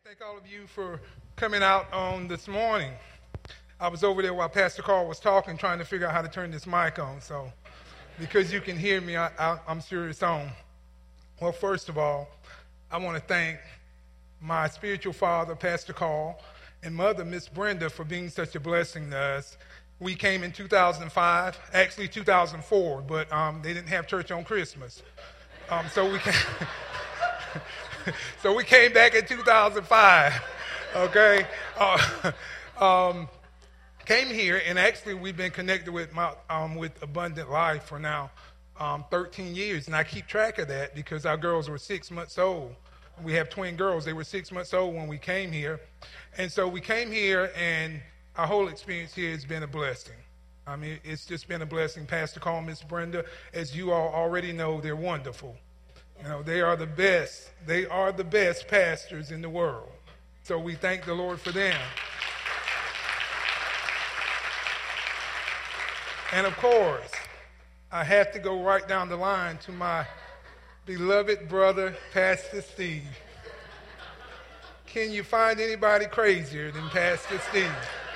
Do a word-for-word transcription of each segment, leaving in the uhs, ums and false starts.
Thank all of you for coming out on this morning. I was over there while Pastor Carl was talking, trying to figure out how to turn this mic on. So, because you can hear me, I, I, I'm sure it's on. Well, first of all, I want to thank my spiritual father, Pastor Carl, and mother, Miss Brenda, for being such a blessing to us. We came in two thousand five, actually two thousand four, but um, they didn't have church on Christmas. Um, so we came, so we came back in two thousand five, okay? Uh, um, came here, and actually we've been connected with my, um, with Abundant Life for now um, thirteen years, and I keep track of that because our girls were six months old. We have twin girls. They were six months old when we came here. And so we came here, and our whole experience here has been a blessing. I mean, it's just been a blessing. Pastor Carl, Miss Brenda, as you all already know, they're wonderful. You know, they are the best. They are the best pastors in the world. So we thank the Lord for them. And of course, I have to go right down the line to my beloved brother, Pastor Steve. Can you find anybody crazier than Pastor Steve?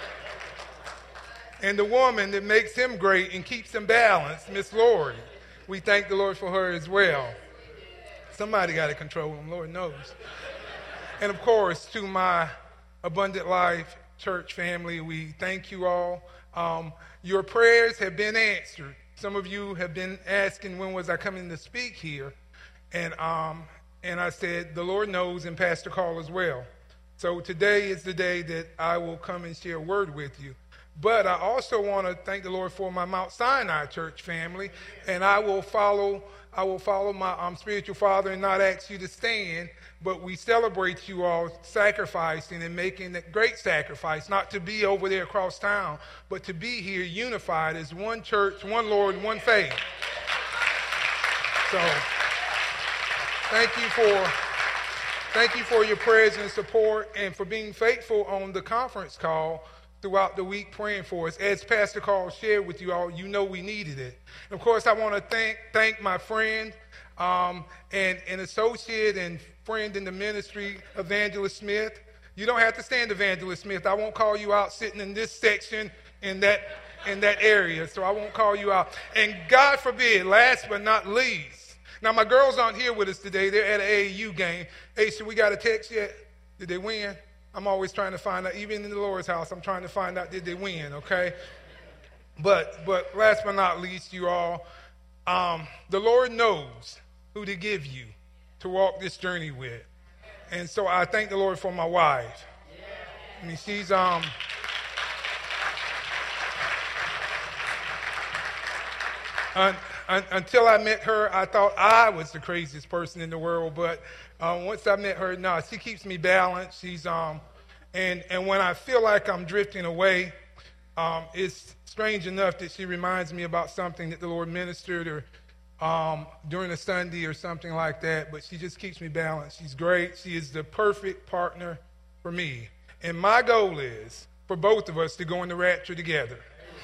And the woman that makes him great and keeps him balanced, Miss Lori. We thank the Lord for her as well. Somebody got to control him, Lord knows. And of course, to my Abundant Life church family, we thank you all. Um, your prayers have been answered. Some of you have been asking, when was I coming to speak here? And um, and I said, the Lord knows, and Pastor Carl as well. So today is the day that I will come and share a word with you. But I also want to thank the Lord for my Mount Sinai church family, and I will follow I will follow my um, spiritual father and not ask you to stand, but we celebrate you all sacrificing and making that great sacrifice, not to be over there across town, but to be here unified as one church, one Lord, one faith. So thank you for thank you for your prayers and support, and for being faithful on the conference call throughout the week, praying for us. As Pastor Carl shared with you all, you know we needed it. And of course, I want to thank thank my friend um, and an associate and friend in the ministry, Evangelist Smith. You don't have to stand, Evangelist Smith. I won't call you out sitting in this section in that in that area, so I won't call you out. And God forbid, last but not least, now my girls aren't here with us today. They're at an A A U game. Hey, so we got a text yet? Did they win? I'm always trying to find out, even in the Lord's house, I'm trying to find out, did they win, okay? But but last but not least, you all, um, the Lord knows who to give you to walk this journey with. And so I thank the Lord for my wife. I mean, she's, um, un, un, until I met her, I thought I was the craziest person in the world, but Um, once I met her, no, she keeps me balanced. She's um, and and when I feel like I'm drifting away, um, it's strange enough that she reminds me about something that the Lord ministered or um, during a Sunday or something like that. But she just keeps me balanced. She's great. She is the perfect partner for me. And my goal is for both of us to go in the rapture together.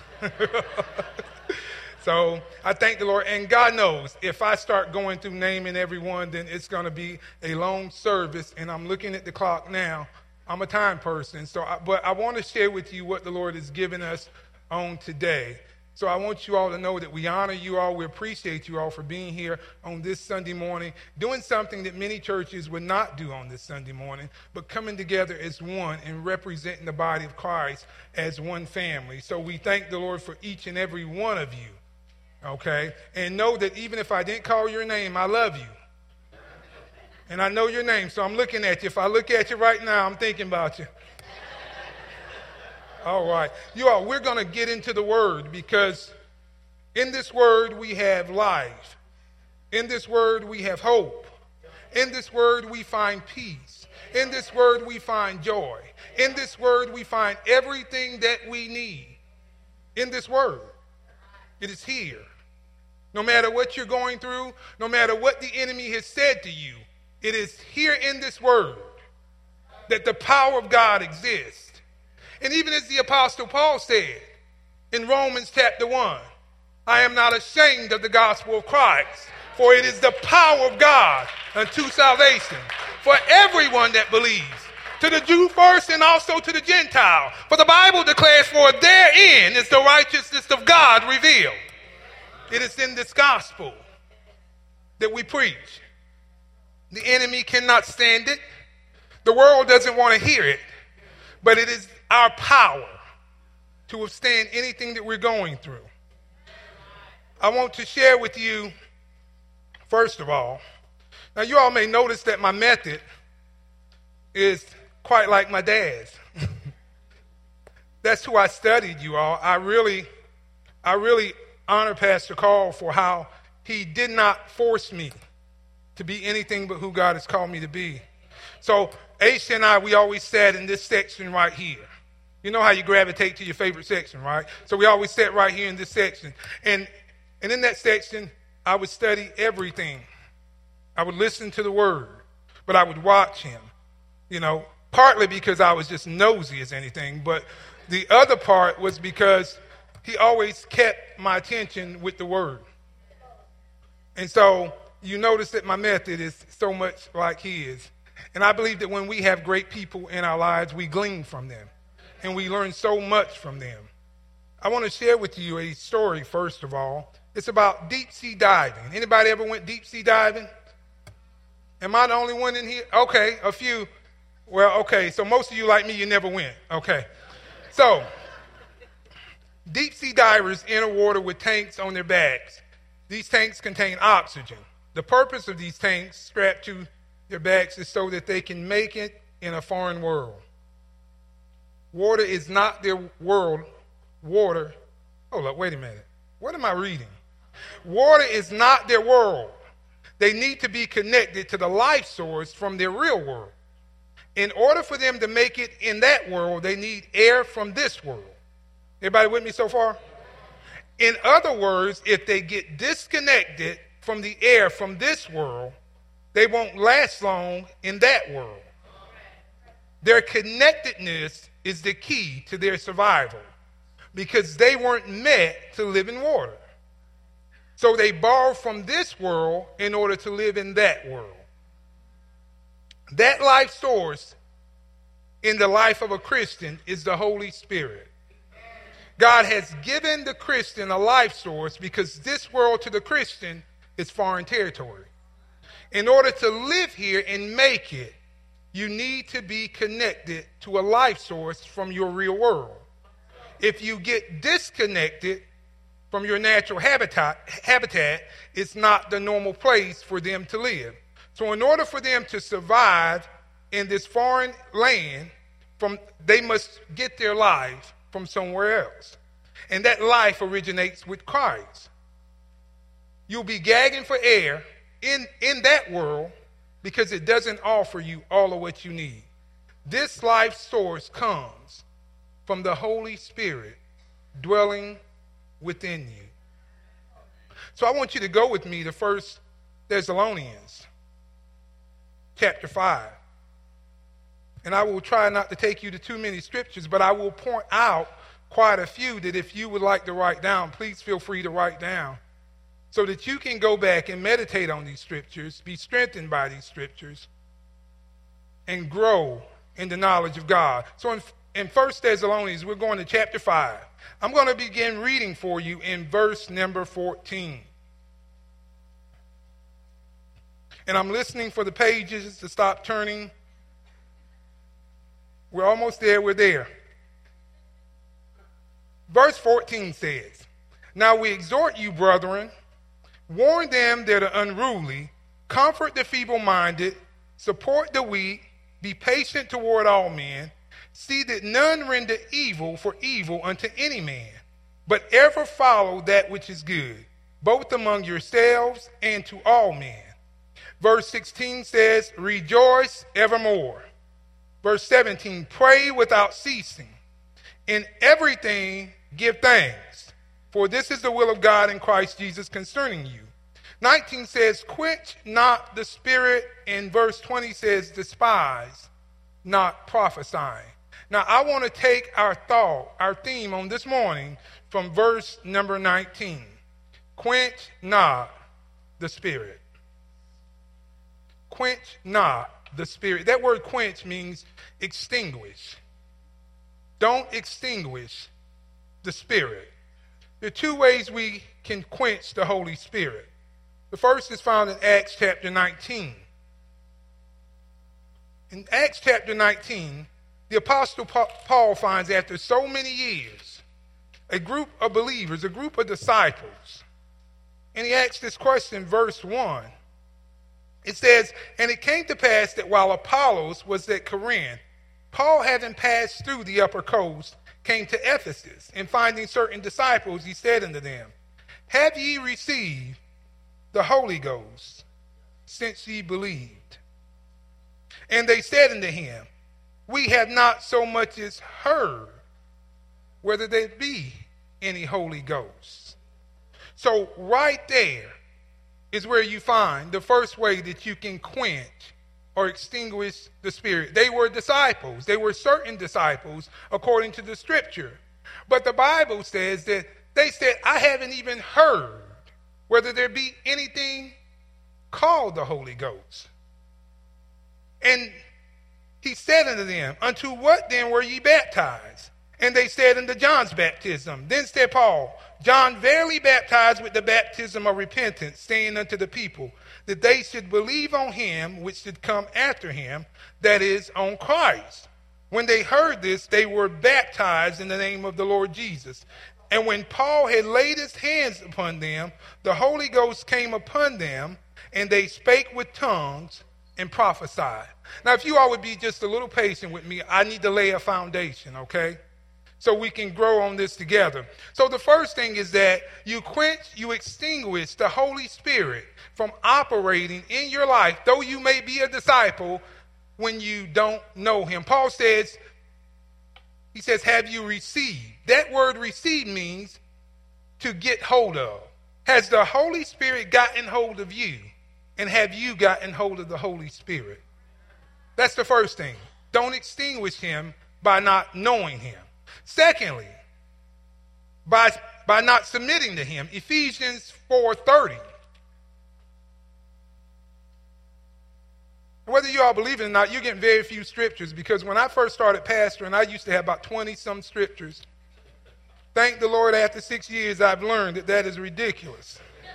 So I thank the Lord, and God knows if I start going through naming everyone, then it's going to be a long service, and I'm looking at the clock now. I'm a time person, so I, but I want to share with you what the Lord has given us on today. So I want you all to know that we honor you all. We appreciate you all for being here on this Sunday morning, doing something that many churches would not do on this Sunday morning, but coming together as one and representing the body of Christ as one family. So we thank the Lord for each and every one of you. Okay, and know that even if I didn't call your name, I love you. And I know your name, so I'm looking at you. If I look at you right now, I'm thinking about you. All right. You all, we're going to get into the word, because in this word we have life. In this word we have hope. In this word we find peace. In this word we find joy. In this word we find everything that we need. In this word. It is here. No matter what you're going through, no matter what the enemy has said to you, it is here in this word that the power of God exists. And even as the Apostle Paul said in Romans chapter one, I am not ashamed of the gospel of Christ, for it is the power of God unto salvation for everyone that believes, to the Jew first and also to the Gentile. For the Bible declares, for therein is the righteousness of God revealed. It is in this gospel that we preach. The enemy cannot stand it. The world doesn't want to hear it. But it is our power to withstand anything that we're going through. I want to share with you, first of all, now you all may notice that my method is quite like my dad's. That's who I studied, you all. I really, I really honor Pastor Carl for how he did not force me to be anything but who God has called me to be. So Aisha and I, we always sat in this section right here. You know how you gravitate to your favorite section, right? So we always sat right here in this section. And, and in that section, I would study everything. I would listen to the word, but I would watch him, you know, partly because I was just nosy as anything, but the other part was because he always kept my attention with the word. And so you notice that my method is so much like his. And I believe that when we have great people in our lives, we glean from them and we learn so much from them. I want to share with you a story, first of all. It's about deep sea diving. Anybody ever went deep sea diving? Am I the only one in here? Okay, a few. Well, okay, so most of you like me, you never went. Okay. So, deep sea divers enter water with tanks on their backs. These tanks contain oxygen. The purpose of these tanks strapped to their backs is so that they can make it in a foreign world. Water is not their world. Water, hold up, wait a minute. What am I reading? Water is not their world. They need to be connected to the life source from their real world. In order for them to make it in that world, they need air from this world. Everybody with me so far? In other words, if they get disconnected from the air from this world, they won't last long in that world. Their connectedness is the key to their survival because they weren't meant to live in water. So they borrow from this world in order to live in that world. That life source in the life of a Christian is the Holy Spirit. God has given the Christian a life source because this world to the Christian is foreign territory. In order to live here and make it, you need to be connected to a life source from your real world. If you get disconnected from your natural habitat, habitat, it's not the normal place for them to live. So in order for them to survive in this foreign land, from they must get their life from somewhere else. And that life originates with Christ. You'll be gagging for air in, in that world because it doesn't offer you all of what you need. This life source comes from the Holy Spirit dwelling within you. So I want you to go with me to First Thessalonians chapter five. And I will try not to take you to too many scriptures, but I will point out quite a few that if you would like to write down, please feel free to write down so that you can go back and meditate on these scriptures, be strengthened by these scriptures, and grow in the knowledge of God. So in, in First Thessalonians, we're going to chapter five. I'm going to begin reading for you in verse number fourteen. And I'm listening for the pages to stop turning. We're almost there. We're there. Verse fourteen says, "Now we exhort you, brethren, warn them that are unruly, comfort the feeble-minded, support the weak, be patient toward all men, see that none render evil for evil unto any man, but ever follow that which is good, both among yourselves and to all men." Verse sixteen says, "Rejoice evermore." Verse seventeen, "Pray without ceasing. In everything give thanks, for this is the will of God in Christ Jesus concerning you." nineteen says, "Quench not the spirit," and verse twenty says, "Despise not prophesying." Now, I want to take our thought, our theme on this morning from verse number nineteen. Quench not the spirit. Quench not the Spirit. That word quench means extinguish. Don't extinguish the Spirit. There are two ways we can quench the Holy Spirit. The first is found in Acts chapter nineteen. In Acts chapter nineteen, the Apostle Paul finds after so many years, a group of believers, a group of disciples, and he asks this question, verse one. It says, and it came to pass that while Apollos was at Corinth, Paul, having passed through the upper coast, came to Ephesus, and finding certain disciples, he said unto them, have ye received the Holy Ghost since ye believed? And they said unto him, we have not so much as heard whether there be any Holy Ghost. So right there is where you find the first way that you can quench or extinguish the Spirit. They were disciples. They were certain disciples according to the Scripture. But the Bible says that they said, I haven't even heard whether there be anything called the Holy Ghost. And he said unto them, unto what then were ye baptized? And they said, unto John's baptism. Then said Paul, John verily baptized with the baptism of repentance, saying unto the people, that they should believe on him which should come after him, that is, on Christ. When they heard this, they were baptized in the name of the Lord Jesus. And when Paul had laid his hands upon them, the Holy Ghost came upon them, and they spake with tongues and prophesied. Now, if you all would be just a little patient with me, I need to lay a foundation, okay? So we can grow on this together. So the first thing is that you quench, you extinguish the Holy Spirit from operating in your life, though you may be a disciple, when you don't know him. Paul says, he says, have you received? That word receive means to get hold of. Has the Holy Spirit gotten hold of you? And have you gotten hold of the Holy Spirit? That's the first thing. Don't extinguish him by not knowing him. Secondly, by, by not submitting to him. Ephesians four thirty. Whether you all believe it or not, you're getting very few scriptures, because when I first started pastoring, I used to have about twenty some scriptures. Thank the Lord, after six years, I've learned that that is ridiculous.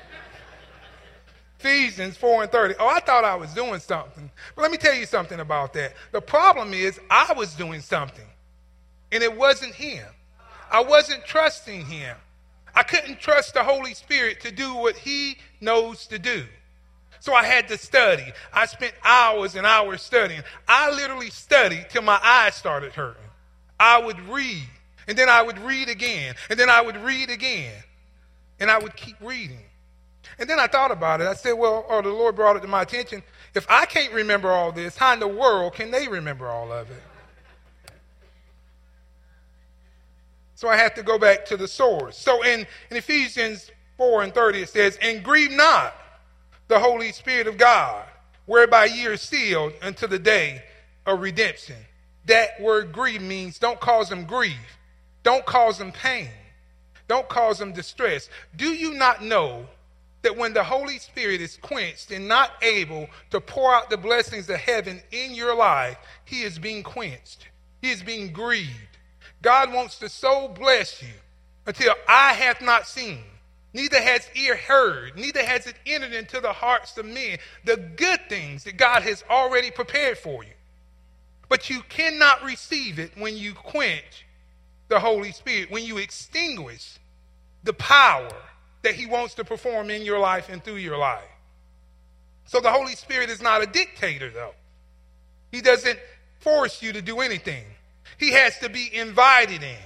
Ephesians four and thirty. Oh, I thought I was doing something. But let me tell you something about that. The problem is I was doing something, and it wasn't him. I wasn't trusting him. I couldn't trust the Holy Spirit to do what he knows to do. So I had to study. I spent hours and hours studying. I literally studied till my eyes started hurting. I would read, and then I would read again, and then I would read again, and I would keep reading. And then I thought about it. I said, well, or the Lord brought it to my attention, if I can't remember all this, how in the world can they remember all of it? So I had to go back to the source. So in, in Ephesians four and thirty, it says, and grieve not the Holy Spirit of God, whereby ye are sealed unto the day of redemption. That word grieve means don't cause them grief. Don't cause them pain. Don't cause them distress. Do you not know that when the Holy Spirit is quenched and not able to pour out the blessings of heaven in your life, he is being quenched. He is being grieved. God wants to so bless you until eye hath not seen, neither has ear heard, neither has it entered into the hearts of men, the good things that God has already prepared for you. But you cannot receive it when you quench the Holy Spirit, when you extinguish the power that he wants to perform in your life and through your life. So the Holy Spirit is not a dictator, though. He doesn't force you to do anything. He has to be invited in.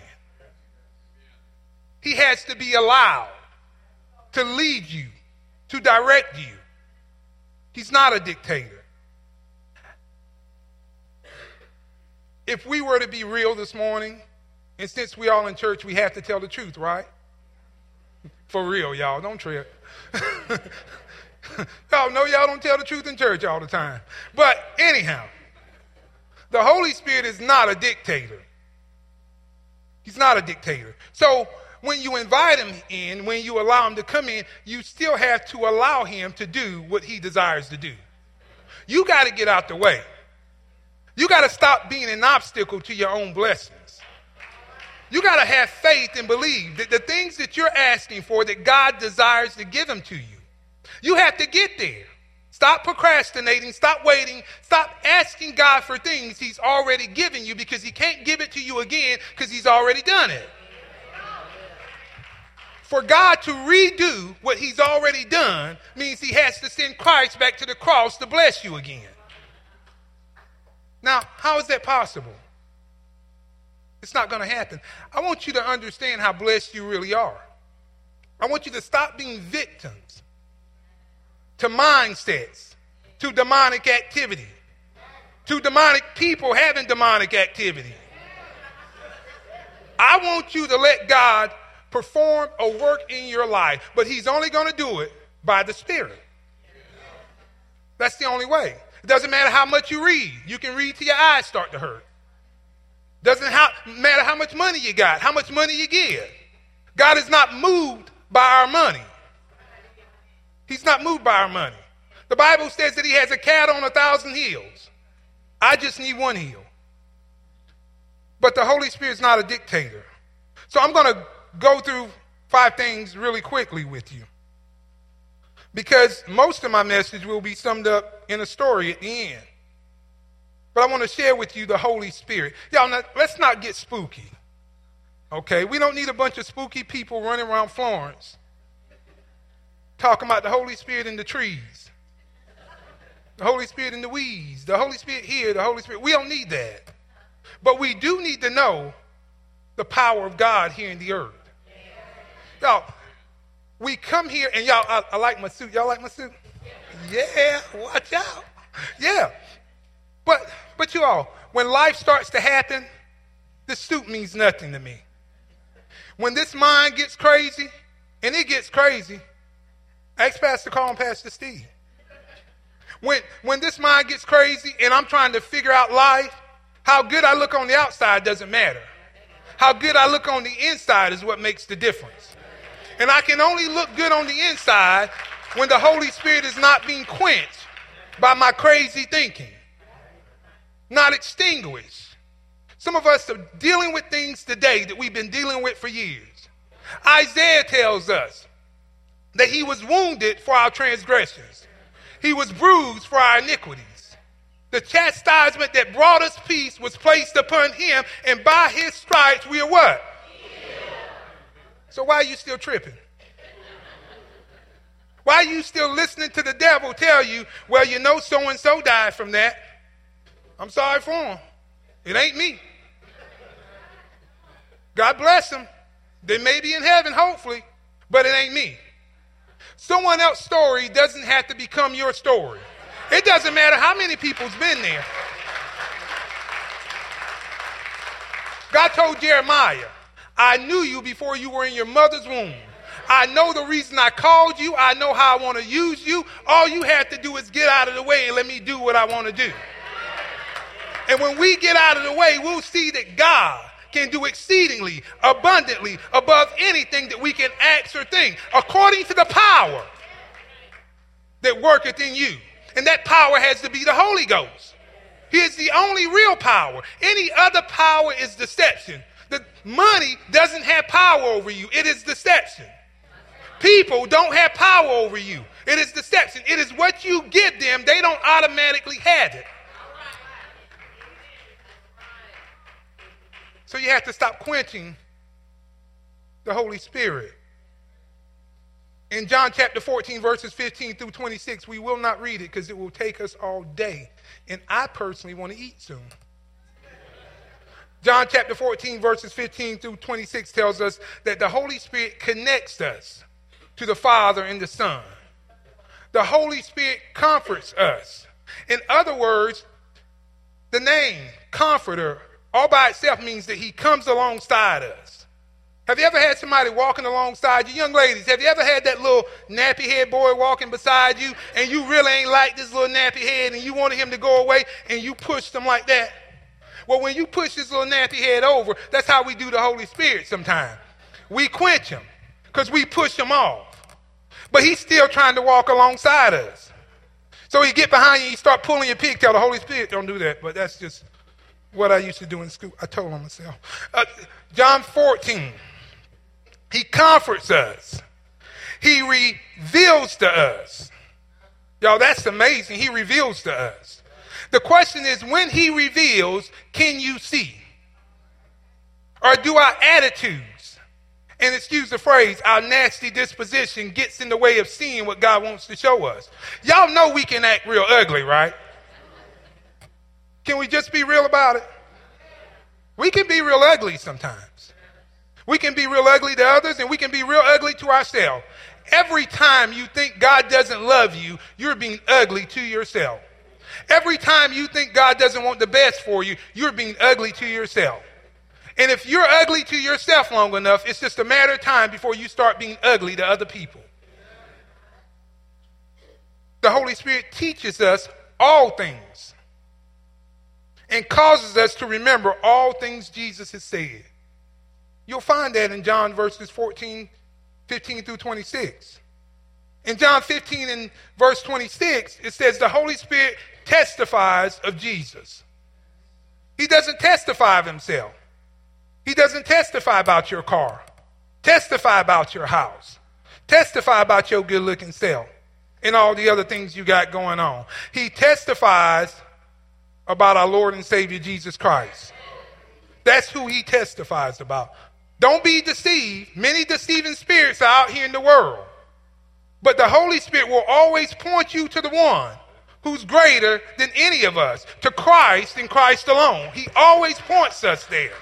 He has to be allowed to lead you, to direct you. He's not a dictator. If we were to be real this morning, and since we all in church, we have to tell the truth, right? For real, y'all. Don't trip. Y'all know y'all don't tell the truth in church all the time. But anyhow, the Holy Spirit is not a dictator. He's not a dictator. So when you invite him in, when you allow him to come in, you still have to allow him to do what he desires to do. You got to get out the way. You got to stop being an obstacle to your own blessings. You got to have faith and believe that the things that you're asking for, that God desires to give them to you. You have to get there. Stop procrastinating. Stop waiting. Stop asking God for things he's already given you, because he can't give it to you again because he's already done it. For God to redo what he's already done means he has to send Christ back to the cross to bless you again. Now, how is that possible? It's not going to happen. I want you to understand how blessed you really are. I want you to stop being victims to mindsets, to demonic activity, to demonic people having demonic activity. I want you to let God perform a work in your life, but he's only going to do it by the Spirit. That's the only way. It doesn't matter how much you read. You can read till your eyes start to hurt. Doesn't how, matter how much money you got, how much money you give. God is not moved by our money. He's not moved by our money. The Bible says that he has a cattle on a thousand hills. I just need one hill. But the Holy Spirit's not a dictator. So I'm going to go through five things really quickly with you, because most of my message will be summed up in a story at the end. But I want to share with you the Holy Spirit. Y'all, now, let's not get spooky. Okay? We don't need a bunch of spooky people running around Florence talking about the Holy Spirit in the trees, the Holy Spirit in the weeds, the Holy Spirit here, the Holy Spirit. We don't need that. But we do need to know the power of God here in the earth. Y'all, we come here, and y'all, I, I like my suit. Y'all like my suit? Yeah, watch out. Yeah. But, but you all, when life starts to happen, the suit means nothing to me. When this mind gets crazy, and it gets crazy, ask Pastor Carl and Pastor Steve. When, when this mind gets crazy and I'm trying to figure out life, how good I look on the outside doesn't matter. How good I look on the inside is what makes the difference. And I can only look good on the inside when the Holy Spirit is not being quenched by my crazy thinking, not extinguished. Some of us are dealing with things today that we've been dealing with for years. Isaiah tells us that he was wounded for our transgressions. He was bruised for our iniquities. The chastisement that brought us peace was placed upon him, and by his stripes we are what? Healed. So why are you still tripping? Why are you still listening to the devil tell you, well, you know so-and-so died from that? I'm sorry for him. It ain't me. God bless them. They may be in heaven, hopefully, but it ain't me. Someone else's story doesn't have to become your story. It doesn't matter how many people's been there. God told Jeremiah, I knew you before you were in your mother's womb. I know the reason I called you. I know how I want to use you. All you have to do is get out of the way and let me do what I want to do. And when we get out of the way, we'll see that God can do exceedingly, abundantly, above anything that we can ask or think, according to the power that worketh in you. And that power has to be the Holy Ghost. He is the only real power. Any other power is deception. The money doesn't have power over you. It is deception. People don't have power over you. It is deception. It is what you give them. They don't automatically have it. So you have to stop quenching the Holy Spirit. In John chapter fourteen, verses fifteen through twenty-six, we will not read it because it will take us all day. And I personally want to eat soon. John chapter fourteen, verses fifteen through twenty-six tells us that the Holy Spirit connects us to the Father and the Son. The Holy Spirit comforts us. In other words, the name Comforter all by itself means that he comes alongside us. Have you ever had somebody walking alongside you? Young ladies, have you ever had that little nappy head boy walking beside you and you really ain't like this little nappy head and you wanted him to go away and you pushed him like that? Well, when you push this little nappy head over, that's how we do the Holy Spirit sometimes. We quench him because we push him off. But he's still trying to walk alongside us. So he get behind you, you start pulling your pigtail. The Holy Spirit don't do that, but that's just what I used to do in school. I told on myself. Uh, John fourteen. He comforts us. He reveals to us. Y'all, that's amazing. He reveals to us. The question is, when he reveals, can you see? Or do our attitudes, and excuse the phrase, our nasty disposition gets in the way of seeing what God wants to show us? Y'all know we can act real ugly, right? Can we just be real about it? We can be real ugly sometimes. We can be real ugly to others, and we can be real ugly to ourselves. Every time you think God doesn't love you, you're being ugly to yourself. Every time you think God doesn't want the best for you, you're being ugly to yourself. And if you're ugly to yourself long enough, it's just a matter of time before you start being ugly to other people. The Holy Spirit teaches us all things and causes us to remember all things Jesus has said. You'll find that in John verses fourteen, fifteen through twenty-six. In John fifteen and verse twenty-six, it says the Holy Spirit testifies of Jesus. He doesn't testify of himself. He doesn't testify about your car, testify about your house, testify about your good-looking self and all the other things you got going on. He testifies about our Lord and Savior Jesus Christ. That's who he testifies about. Don't be deceived. Many deceiving spirits are out here in the world. But the Holy Spirit will always point you to the one who's greater than any of us, to Christ and Christ alone. He always points us there.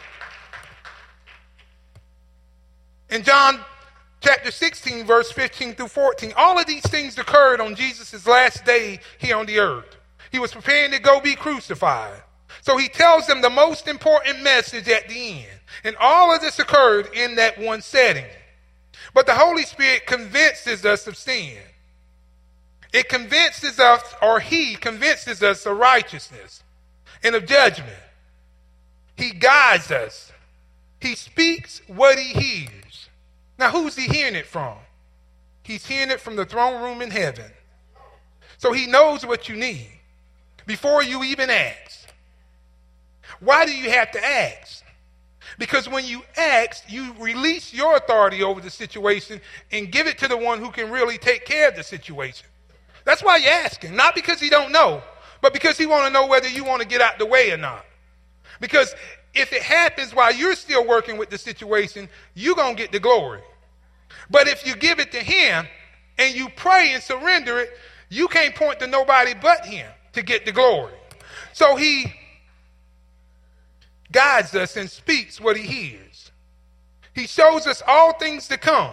In John chapter sixteen, verse fifteen through fourteen, all of these things occurred on Jesus' last day here on the earth. He was preparing to go be crucified. So he tells them the most important message at the end. And all of this occurred in that one setting. But the Holy Spirit convinces us of sin. It convinces us, or he convinces us of righteousness and of judgment. He guides us. He speaks what he hears. Now, who's he hearing it from? He's hearing it from the throne room in heaven. So he knows what you need before you even ask. Why do you have to ask? Because when you ask, you release your authority over the situation and give it to the one who can really take care of the situation. That's why you're asking. Not because he don't know, but because he want to know whether you want to get out the way or not. Because if it happens while you're still working with the situation, you're going to get the glory. But if you give it to him and you pray and surrender it, you can't point to nobody but him to get the glory. So he guides us and speaks what he hears. He shows us all things to come.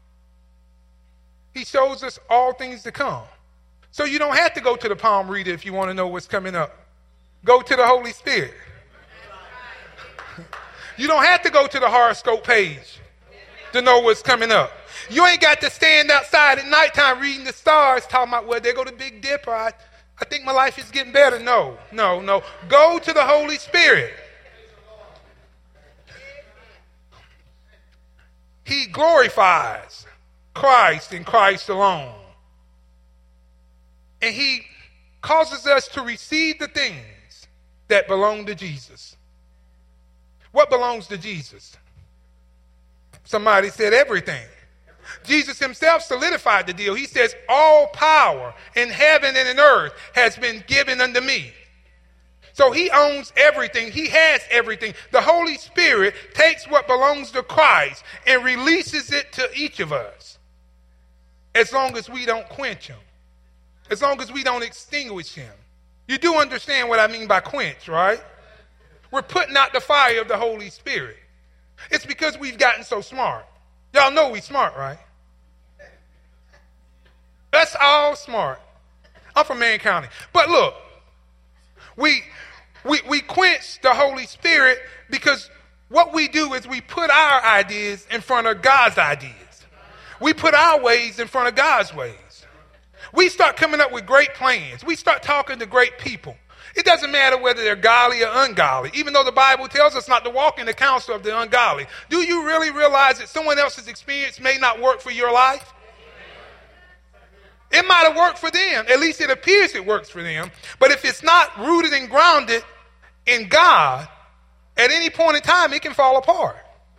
He shows us all things to come. So you don't have to go to the palm reader if you want to know what's coming up. Go to the Holy Spirit. You don't have to go to the horoscope page to know what's coming up. You ain't got to stand outside at nighttime reading the stars talking about, well, there go the Big Dipper. I, I think my life is getting better. No, no, no. Go to the Holy Spirit. He glorifies Christ and Christ alone. And he causes us to receive the things that belong to Jesus. What belongs to Jesus? Somebody said everything. Jesus himself solidified the deal. He says, all power in heaven and in earth has been given unto me. So he owns everything. He has everything. The Holy Spirit takes what belongs to Christ and releases it to each of us. As long as we don't quench him. As long as we don't extinguish him. You do understand what I mean by quench, right? We're putting out the fire of the Holy Spirit. It's because we've gotten so smart. Y'all know we smart, right? That's all smart. I'm from Marion County. But look, we, we, we quench the Holy Spirit because what we do is we put our ideas in front of God's ideas. We put our ways in front of God's ways. We start coming up with great plans. We start talking to great people. It doesn't matter whether they're godly or ungodly, even though the Bible tells us not to walk in the counsel of the ungodly. Do you really realize that someone else's experience may not work for your life? It might have worked for them. At least it appears it works for them. But if it's not rooted and grounded in God, at any point in time, it can fall apart.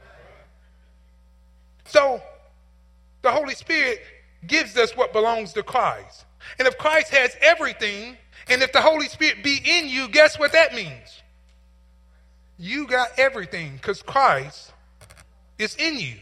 So the Holy Spirit gives us what belongs to Christ. And if Christ has everything, and if the Holy Spirit be in you, guess what that means? You got everything because Christ is in you.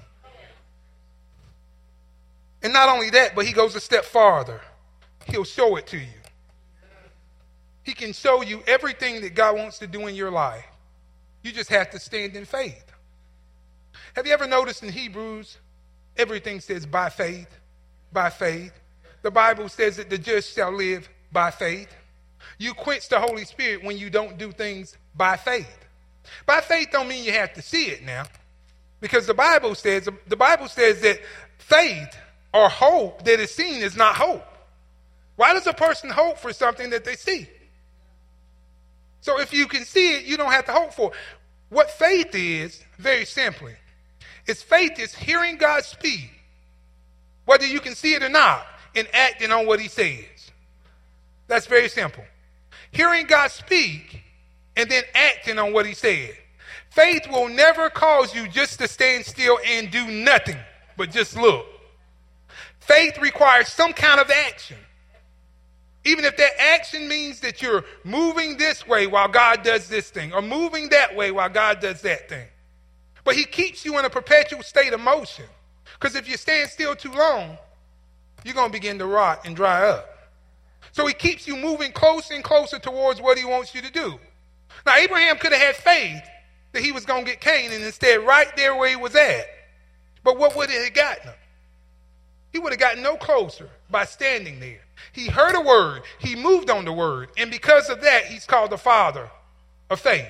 And not only that, but he goes a step farther. He'll show it to you. He can show you everything that God wants to do in your life. You just have to stand in faith. Have you ever noticed in Hebrews, everything says by faith, by faith. The Bible says that the just shall live by faith. You quench the Holy Spirit when you don't do things by faith. By faith don't mean you have to see it now. Because the Bible says, the Bible says that faith or hope that is seen is not hope. Why does a person hope for something that they see? So if you can see it, you don't have to hope for it. What faith is, very simply, is faith is hearing God speak, whether you can see it or not, and acting on what he says. That's very simple. Hearing God speak and then acting on what he said. Faith will never cause you just to stand still and do nothing, but just look. Faith requires some kind of action. Even if that action means that you're moving this way while God does this thing, or moving that way while God does that thing. But he keeps you in a perpetual state of motion. Because if you stand still too long, you're going to begin to rot and dry up. So he keeps you moving closer and closer towards what he wants you to do. Now, Abraham could have had faith that he was going to get Canaan, and instead right there where he was at. But what would it have gotten him? He would have gotten no closer by standing there. He heard a word. He moved on the word. And because of that, he's called the father of faith.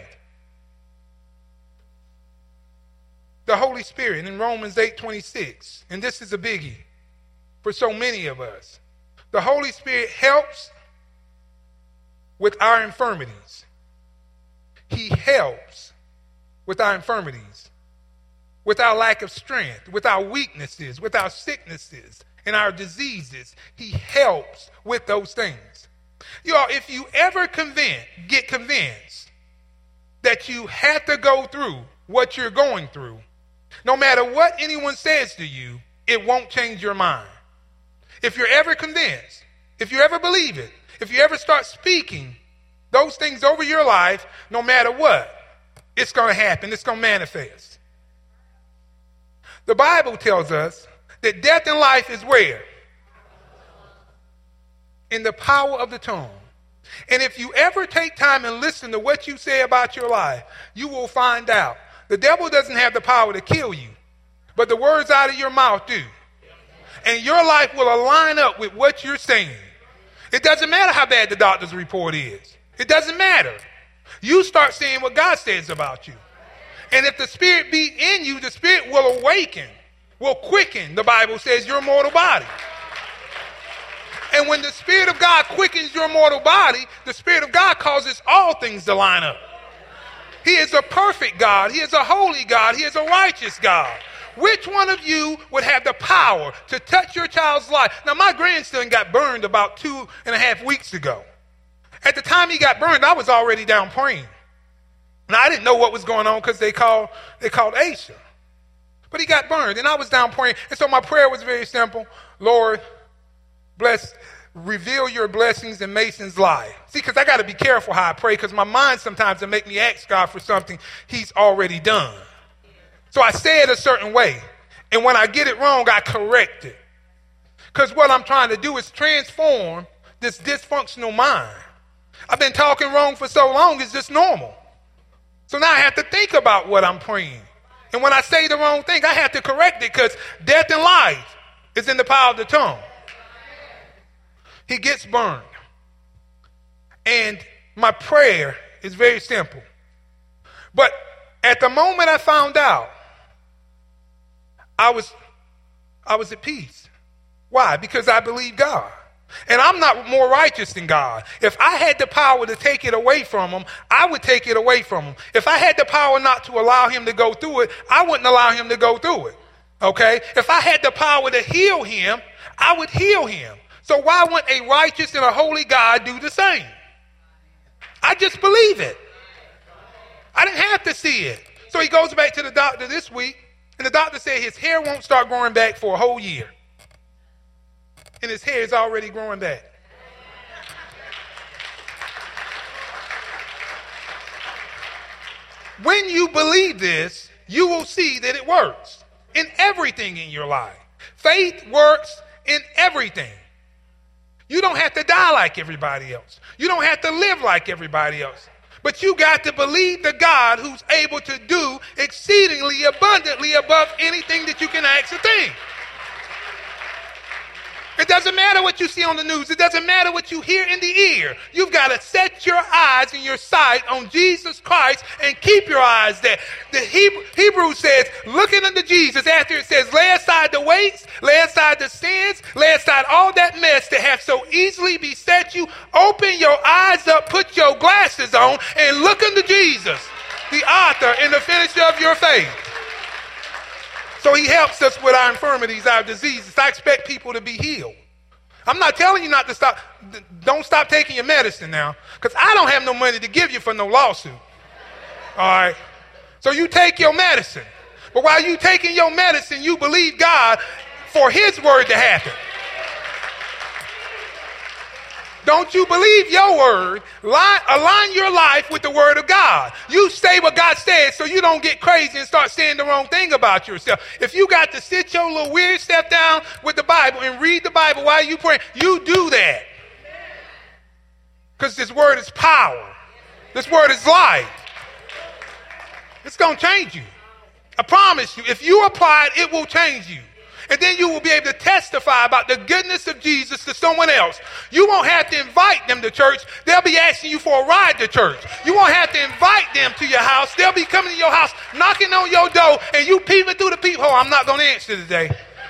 The Holy Spirit in Romans eight twenty-six, and this is a biggie for so many of us. The Holy Spirit helps with our infirmities. He helps with our infirmities, with our lack of strength, with our weaknesses, with our sicknesses and our diseases. He helps with those things. Y'all, if you ever convince, get convinced that you have to go through what you're going through, no matter what anyone says to you, it won't change your mind. If you're ever convinced, if you ever believe it, if you ever start speaking those things over your life, no matter what, it's going to happen. It's going to manifest. The Bible tells us that death and life is where? In the power of the tongue. And if you ever take time and listen to what you say about your life, you will find out the devil doesn't have the power to kill you, but the words out of your mouth do. And your life will align up with what you're saying. It doesn't matter how bad the doctor's report is. It doesn't matter. You start saying what God says about you. And if the Spirit be in you, the Spirit will awaken, will quicken, the Bible says, your mortal body. And when the Spirit of God quickens your mortal body, the Spirit of God causes all things to line up. He is a perfect God. He is a holy God. He is a righteous God. Which one of you would have the power to touch your child's life? Now, my grandson got burned about two and a half weeks ago. At the time he got burned, I was already down praying. Now, I didn't know what was going on because they called, they called Aisha. But he got burned, and I was down praying. And so my prayer was very simple. Lord, bless, reveal your blessings in Mason's life. See, because I got to be careful how I pray, because my mind sometimes will make me ask God for something he's already done. So I say it a certain way. And when I get it wrong, I correct it. Because what I'm trying to do is transform this dysfunctional mind. I've been talking wrong for so long, it's just normal. So now I have to think about what I'm praying. And when I say the wrong thing, I have to correct it, because death and life is in the power of the tongue. He gets burned. And my prayer is very simple. But at the moment I found out, I was, I was at peace. Why? Because I believe God. And I'm not more righteous than God. If I had the power to take it away from him, I would take it away from him. If I had the power not to allow him to go through it, I wouldn't allow him to go through it. Okay? If I had the power to heal him, I would heal him. So why wouldn't a righteous and a holy God do the same? I just believe it. I didn't have to see it. So he goes back to the doctor this week, and the doctor said his hair won't start growing back for a whole year. And his hair is already growing back. When you believe this, you will see that it works in everything in your life. Faith works in everything. You don't have to die like everybody else. You don't have to live like everybody else. But you got to believe the God who's able to do exceedingly abundantly above anything that you can ask or think. It doesn't matter what you see on the news. It doesn't matter what you hear in the ear. You've got to set your eyes and your sight on Jesus Christ and keep your eyes there. The Hebrew, Hebrew says, looking unto Jesus, after it says, lay aside the weights, lay aside the sins, lay aside all that mess that have so easily beset you. Open your eyes up, put your glasses on, and look unto Jesus, the author and the finisher of your faith. So he helps us with our infirmities, our diseases. I expect people to be healed. I'm not telling you not to stop. Don't stop taking your medicine now, because I don't have no money to give you for no lawsuit. All right? So you take your medicine. But while you taking your medicine, you believe God for his word to happen. Don't you believe your word? Line, align your life with the word of God. You say what God says so you don't get crazy and start saying the wrong thing about yourself. If you got to sit your little weird step down with the Bible and read the Bible while you pray, you do that. Because this word is power. This word is life. It's going to change you. I promise you, if you apply it, it will change you. And then you will be able to testify about the goodness of Jesus to someone else. You won't have to invite them to church. They'll be asking you for a ride to church. You won't have to invite them to your house. They'll be coming to your house, knocking on your door, and you peeping through the peephole. I'm not going to answer today.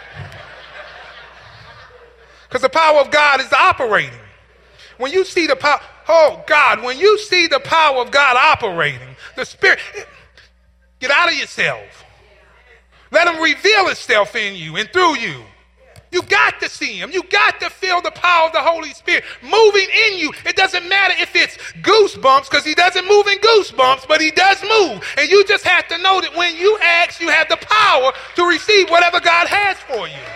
Because the power of God is operating. When you see the power, oh God, when you see the power of God operating, the Spirit, get out of yourself. Let him reveal himself in you and through you. You got to see him. You got to feel the power of the Holy Spirit moving in you. It doesn't matter if it's goosebumps, because he doesn't move in goosebumps, but he does move. And you just have to know that when you ask, you have the power to receive whatever God has for you.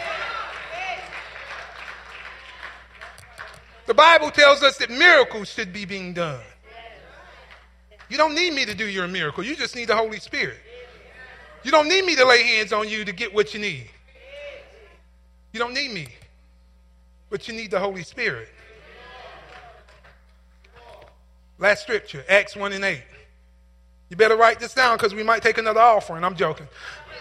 The Bible tells us that miracles should be being done. You don't need me to do your miracle. You just need the Holy Spirit. You don't need me to lay hands on you to get what you need. You don't need me, but you need the Holy Spirit. Last scripture, Acts one and eight. You better write this down because we might take another offering. I'm joking.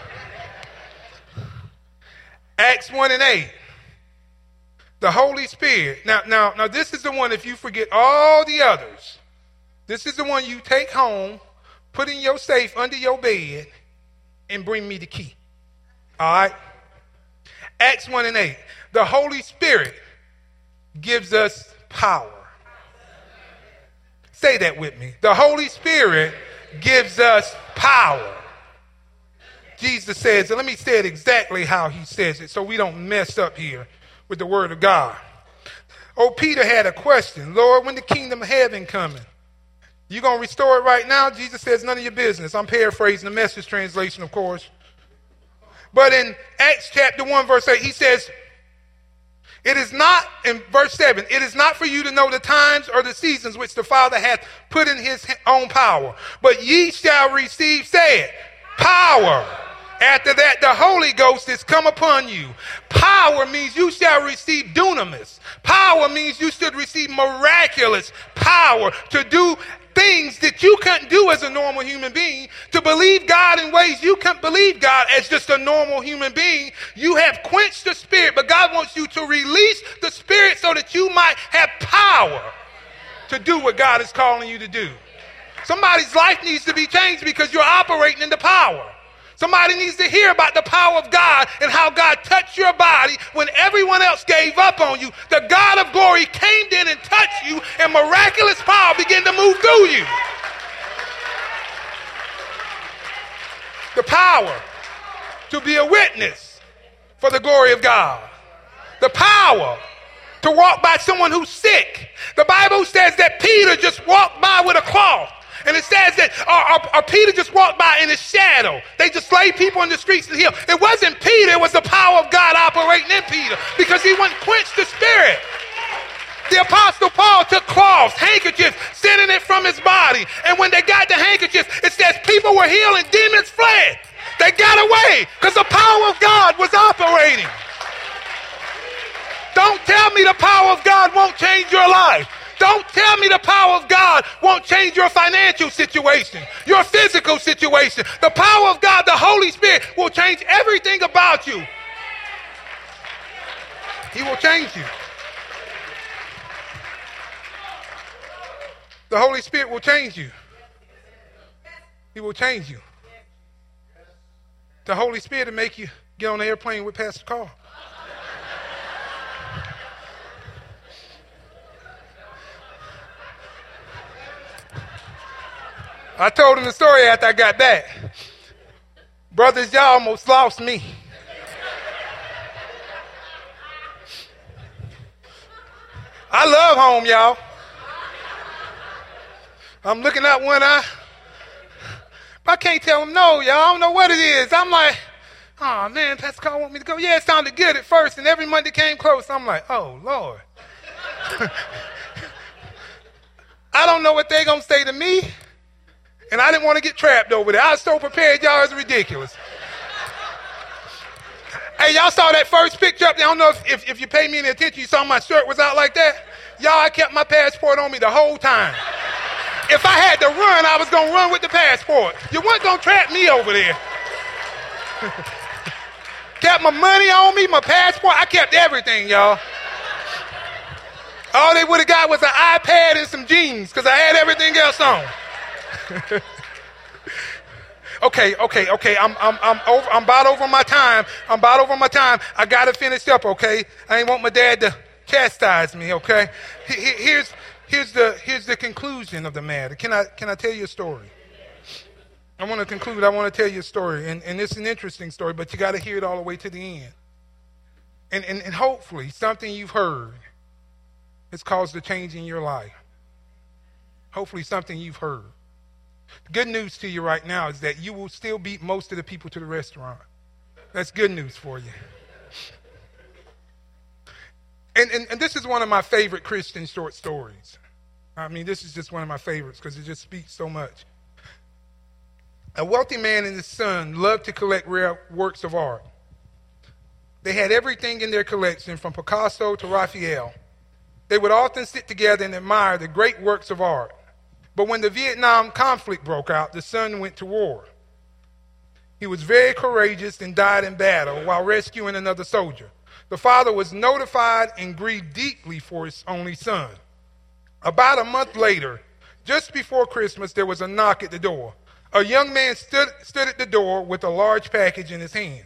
Acts one and eight. The Holy Spirit. Now, now, now this is the one, if you forget all the others, this is the one you take home, put in your safe under your bed, and bring me the key. All right? Acts one and eight. The Holy Spirit gives us power. Say that with me. The Holy Spirit gives us power. Jesus says, and let me say it exactly how he says it so we don't mess up here with the word of God. Oh, Peter had a question. Lord, when the kingdom of heaven coming? You going to restore it right now? Jesus says, none of your business. I'm paraphrasing the Message translation, of course. But in Acts chapter one, verse eight, he says, it is not, in verse seven, it is not for you to know the times or the seasons which the Father hath put in his own power. But ye shall receive, say it, power. After that, the Holy Ghost is come upon you. Power means you shall receive dunamis. Power means you should receive miraculous power to do things that you couldn't do as a normal human being, to believe God in ways you couldn't believe God as just a normal human being. You have quenched the Spirit, but God wants you to release the Spirit so that you might have power to do what God is calling you to do. Somebody's life needs to be changed because you're operating in the power. Somebody needs to hear about the power of God and how God touched your body when everyone else gave up on you. The God of glory came in and touched you, and miraculous power began to move through you. The power to be a witness for the glory of God. The power to walk by someone who's sick. The Bible says that Peter just walked by with a cloth. And it says that or, or, or Peter just walked by in his shadow. They just laid people in the streets and healed. It wasn't Peter, it was the power of God operating in Peter because he wouldn't quench the spirit. The Apostle Paul took cloths, handkerchiefs, sending it from his body. And when they got the handkerchiefs, it says people were healed and demons fled. They got away because the power of God was operating. Don't tell me the power of God won't change your life. Don't tell me the power of God won't change your financial situation, your physical situation. The power of God, the Holy Spirit, will change everything about you. He will change you. The Holy Spirit will change you. He will change you. The Holy Spirit will make you get on the airplane with Pastor Carl. I told him the story after I got back. Brothers, y'all almost lost me. I love home, y'all. I'm looking out one eye. But I can't tell them no, y'all. I don't know what it is. I'm like, oh, man, Pastor Carl want me to go. Yeah, it sounded good at first, and every Monday came close. I'm like, oh, Lord. I don't know what they're going to say to me. And I didn't want to get trapped over there. I was so prepared, y'all, it's ridiculous. Hey, y'all saw that first picture up there? I don't know if, if, if you pay me any attention, you saw my shirt was out like that. Y'all, I kept my passport on me the whole time. If I had to run, I was going to run with the passport. You weren't going to trap me over there. Kept my money on me, my passport. I kept everything, y'all. All they would have got was an iPad and some jeans because I had everything else on. okay, okay, okay. I'm I'm I'm over I'm about over my time. I'm about over my time. I gotta finish up, okay? I ain't want my dad to chastise me, okay? Here's here's the here's the conclusion of the matter. Can I can I tell you a story? I want to conclude. I want to tell you a story, and, and it's an interesting story, but you got to hear it all the way to the end. And, and and hopefully something you've heard has caused a change in your life. Hopefully something you've heard. The good news to you right now is that you will still beat most of the people to the restaurant. That's good news for you. And, and, and this is one of my favorite Christian short stories. I mean, this is just one of my favorites because it just speaks so much. A wealthy man and his son loved to collect rare works of art. They had everything in their collection from Picasso to Raphael. They would often sit together and admire the great works of art. But when the Vietnam conflict broke out, the son went to war. He was very courageous and died in battle while rescuing another soldier. The father was notified and grieved deeply for his only son. About a month later, just before Christmas, there was a knock at the door. A young man stood, stood at the door with a large package in his hands.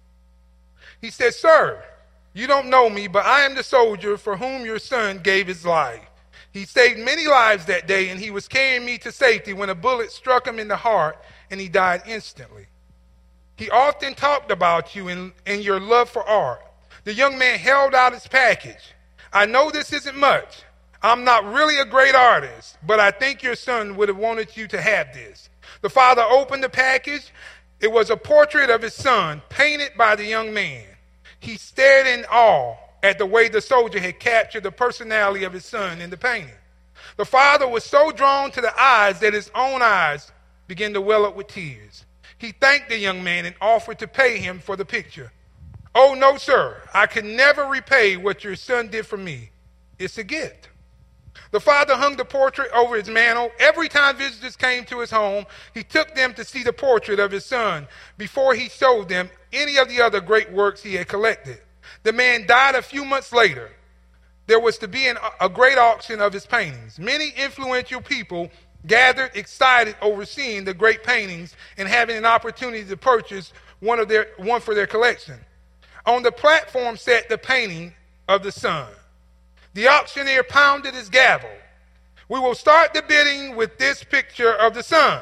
He said, "Sir, you don't know me, but I am the soldier for whom your son gave his life. He saved many lives that day, and he was carrying me to safety when a bullet struck him in the heart, and he died instantly. He often talked about you and, and your love for art." The young man held out his package. "I know this isn't much. I'm not really a great artist, but I think your son would have wanted you to have this." The father opened the package. It was a portrait of his son, painted by the young man. He stared in awe at the way the soldier had captured the personality of his son in the painting. The father was so drawn to the eyes that his own eyes began to well up with tears. He thanked the young man and offered to pay him for the picture. "Oh, no, sir. I can never repay what your son did for me. It's a gift." The father hung the portrait over his mantle. Every time visitors came to his home, he took them to see the portrait of his son before he showed them any of the other great works he had collected. The man died a few months later. There was to be an, a great auction of his paintings. Many influential people gathered excited over seeing the great paintings and having an opportunity to purchase one, of their, one for their collection. On the platform sat the painting of the son. The auctioneer pounded his gavel. "We will start the bidding with this picture of the son.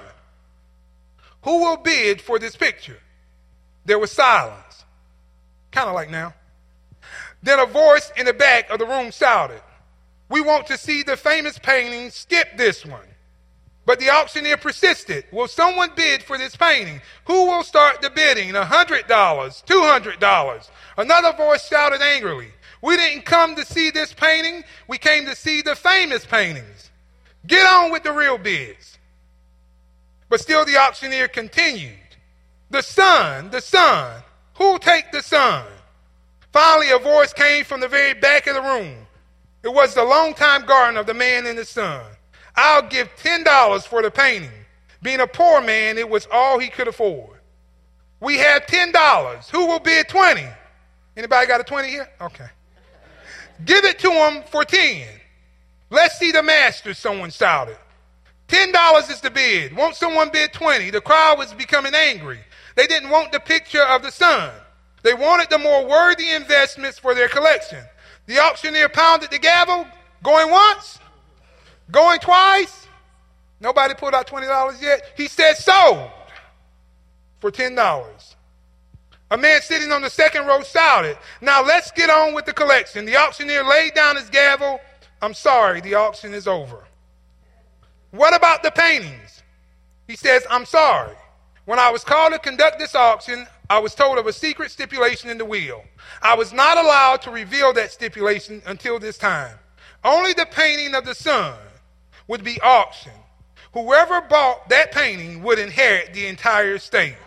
Who will bid for this picture?" There was silence, kind of like now. Then a voice in the back of the room shouted, "We want to see the famous painting. Skip this one." But the auctioneer persisted. "Will someone bid for this painting? Who will start the bidding? one hundred dollars, two hundred dollars. Another voice shouted angrily, "We didn't come to see this painting. We came to see the famous paintings. Get on with the real bids." But still the auctioneer continued. "The sun, the sun. Who'll take the sun?" Finally, a voice came from the very back of the room. It was the longtime gardener of the man in the sun. "I'll give ten dollars for the painting." Being a poor man, it was all he could afford. "We have ten dollars. Who will bid twenty? Anybody got a twenty here? Okay. "Give it to him for ten. Let's see the master," someone shouted. ten dollars is the bid. Won't someone bid twenty? The crowd was becoming angry. They didn't want the picture of the sun. They wanted the more worthy investments for their collection. The auctioneer pounded the gavel, going once, going twice. Nobody pulled out twenty dollars yet. He said, "Sold for ten dollars. A man sitting on the second row shouted, "Now let's get on with the collection." The auctioneer laid down his gavel. "I'm sorry, the auction is over." "What about the paintings?" He says, "I'm sorry. When I was called to conduct this auction, I was told of a secret stipulation in the will. I was not allowed to reveal that stipulation until this time. Only the painting of the sun would be auctioned. Whoever bought that painting would inherit the entire estate."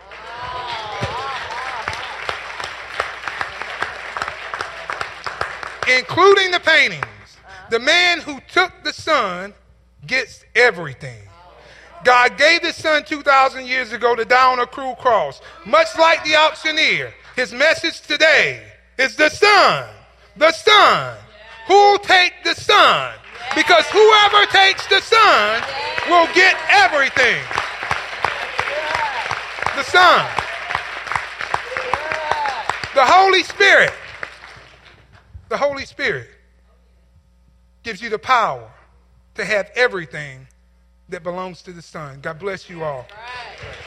Including the paintings. The man who took the sun gets everything. God gave his son two thousand years ago to die on a cruel cross. Much like the auctioneer, his message today is the son. The son. Who'll take the son? Because whoever takes the son will get everything. The son. The Holy Spirit. The Holy Spirit gives you the power to have everything that belongs to the Son. God bless you all.